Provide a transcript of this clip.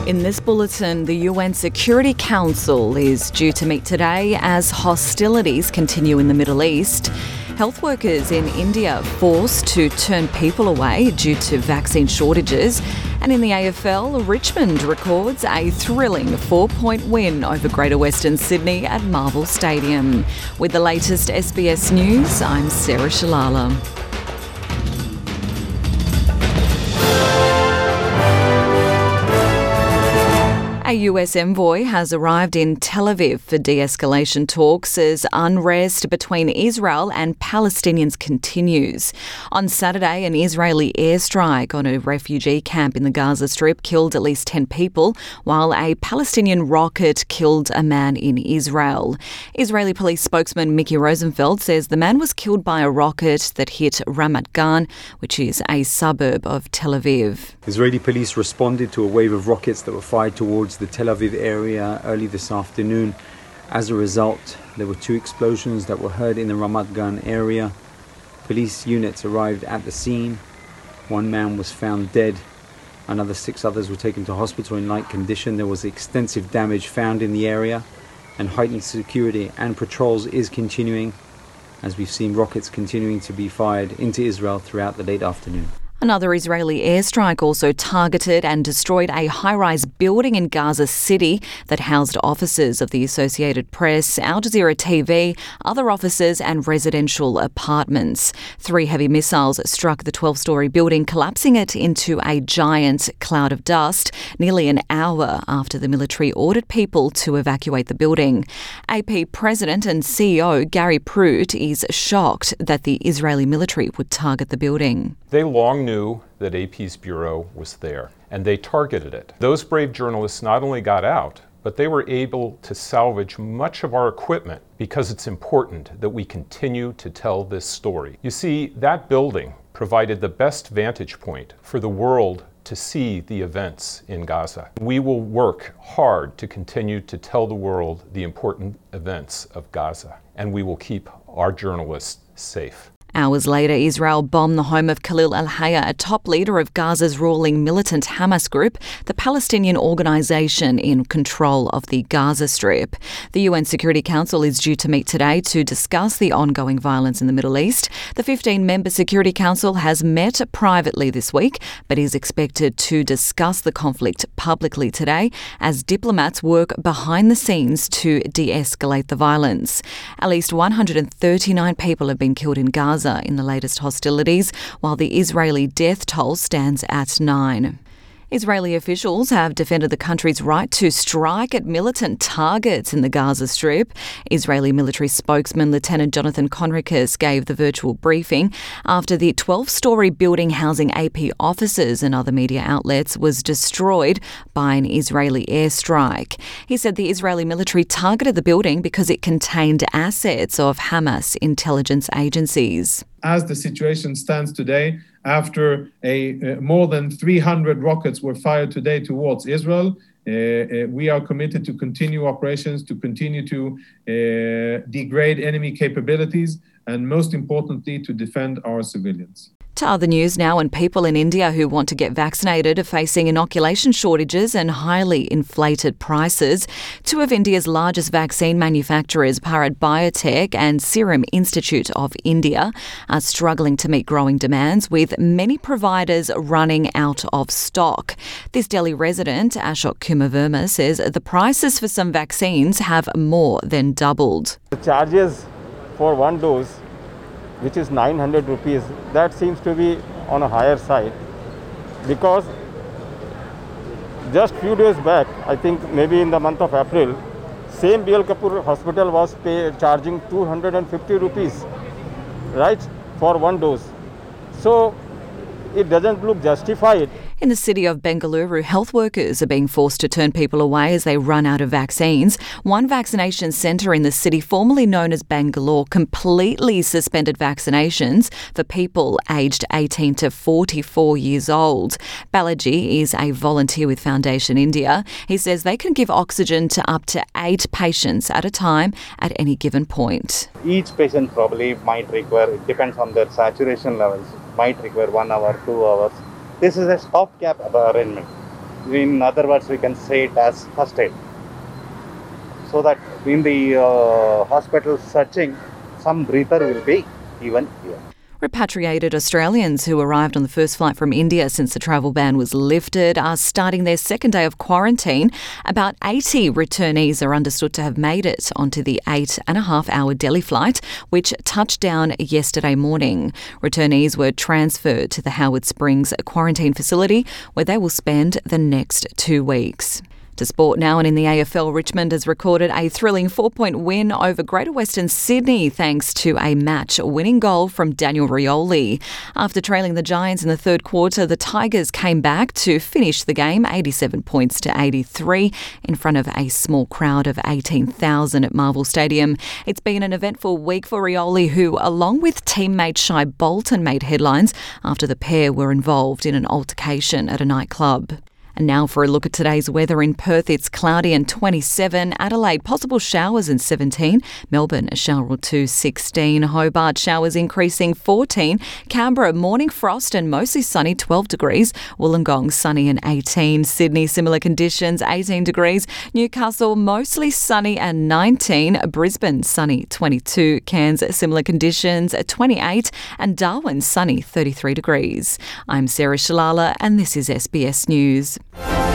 In this bulletin, the UN Security Council is due to meet today as hostilities continue in the Middle East. Health workers in India forced to turn people away due to vaccine shortages. And in the AFL, Richmond records a thrilling 4-point win over Greater Western Sydney at Marvel Stadium. With the latest SBS News, I'm Sarah Shalala. A US envoy has arrived in Tel Aviv for de-escalation talks as unrest between Israel and Palestinians continues. On Saturday, an Israeli airstrike on a refugee camp in the Gaza Strip killed at least 10 people, while a Palestinian rocket killed a man in Israel. Israeli police spokesman Miki Rosenfeld says the man was killed by a rocket that hit Ramat Gan, which is a suburb of Tel Aviv. Israeli police responded to a wave of rockets that were fired towards the Tel Aviv area early this afternoon. As a result, there were 2 explosions that were heard in the Ramat Gan area. Police units arrived at the scene. 1 man was found dead. Another 6 others were taken to hospital in light condition. There was extensive damage found in the area, and heightened security and patrols is continuing, as we've seen rockets continuing to be fired into Israel throughout the late afternoon. Another Israeli airstrike also targeted and destroyed a high-rise building in Gaza City that housed offices of the Associated Press, Al Jazeera TV, other offices and residential apartments. 3 heavy missiles struck the 12-storey building, collapsing it into a giant cloud of dust nearly an hour after the military ordered people to evacuate the building. AP President and CEO Gary Pruitt is shocked that the Israeli military would target the building. They long knew that AP's bureau was there, and they targeted it. Those brave journalists not only got out, but they were able to salvage much of our equipment because it's important that we continue to tell this story. You see, that building provided the best vantage point for the world to see the events in Gaza. We will work hard to continue to tell the world the important events of Gaza, and we will keep our journalists safe. Hours later, Israel bombed the home of Khalil al-Hayya, a top leader of Gaza's ruling militant Hamas group, the Palestinian organisation in control of the Gaza Strip. The UN Security Council is due to meet today to discuss the ongoing violence in the Middle East. The 15-member Security Council has met privately this week, but is expected to discuss the conflict publicly today as diplomats work behind the scenes to de-escalate the violence. At least 139 people have been killed in Gaza in the latest hostilities, while the Israeli death toll stands at 9. Israeli officials have defended the country's right to strike at militant targets in the Gaza Strip. Israeli military spokesman Lieutenant Jonathan Conricus gave the virtual briefing after the 12-storey building housing AP offices and other media outlets was destroyed by an Israeli airstrike. He said the Israeli military targeted the building because it contained assets of Hamas intelligence agencies. As the situation stands today, after more than 300 rockets were fired today towards Israel, we are committed to continue operations, to continue to degrade enemy capabilities, and most importantly, to defend our civilians. To other news now, and people in India who want to get vaccinated are facing inoculation shortages and highly inflated prices. 2 of India's largest vaccine manufacturers, Bharat Biotech and Serum Institute of India, are struggling to meet growing demands, with many providers running out of stock. This Delhi resident, Ashok Kumar Verma, says the prices for some vaccines have more than doubled. The charges for 1 dose, which is 900 rupees, that seems to be on a higher side, because just few days back, I think maybe in the month of April, same BL Kapoor hospital was charging 250 rupees, right, for 1 dose. So it doesn't look justified. In the city of Bengaluru, health workers are being forced to turn people away as they run out of vaccines. One vaccination centre in the city, formerly known as Bangalore, completely suspended vaccinations for people aged 18 to 44 years old. Balaji is a volunteer with Foundation India. He says they can give oxygen to up to 8 patients at a time at any given point. Each patient probably might require, it depends on their saturation levels, might require 1 hour, 2 hours. This is a stopgap arrangement. In other words, we can say it as first aid. So that in the hospital searching, some breather will be given here. Repatriated Australians who arrived on the first flight from India since the travel ban was lifted are starting their second day of quarantine. About 80 returnees are understood to have made it onto the 8.5-hour Delhi flight, which touched down yesterday morning. Returnees were transferred to the Howard Springs quarantine facility, where they will spend the next 2 weeks. To sport now, and in the AFL, Richmond has recorded a thrilling 4-point win over Greater Western Sydney thanks to a match-winning goal from Daniel Rioli. After trailing the Giants in the third quarter, the Tigers came back to finish the game 87 points to 83 in front of a small crowd of 18,000 at Marvel Stadium. It's been an eventful week for Rioli, who, along with teammate Shai Bolton, made headlines after the pair were involved in an altercation at a nightclub. And now for a look at today's weather. In Perth, it's cloudy and 27. Adelaide, possible showers and 17. Melbourne, a shower or two, 16. Hobart, showers increasing, 14. Canberra, morning frost and mostly sunny, 12 degrees. Wollongong, sunny and 18. Sydney, similar conditions, 18 degrees. Newcastle, mostly sunny and 19. Brisbane, sunny, 22. Cairns, similar conditions, 28. And Darwin, sunny, 33 degrees. I'm Sarah Shalala and this is SBS News.